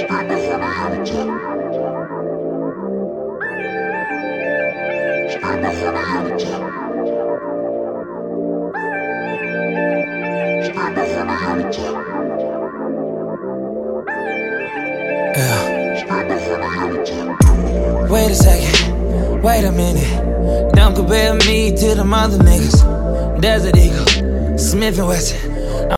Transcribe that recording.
Wait a second, wait a minute. Don't compare me to them other niggas. Desert Eagle, Smith & Wesson,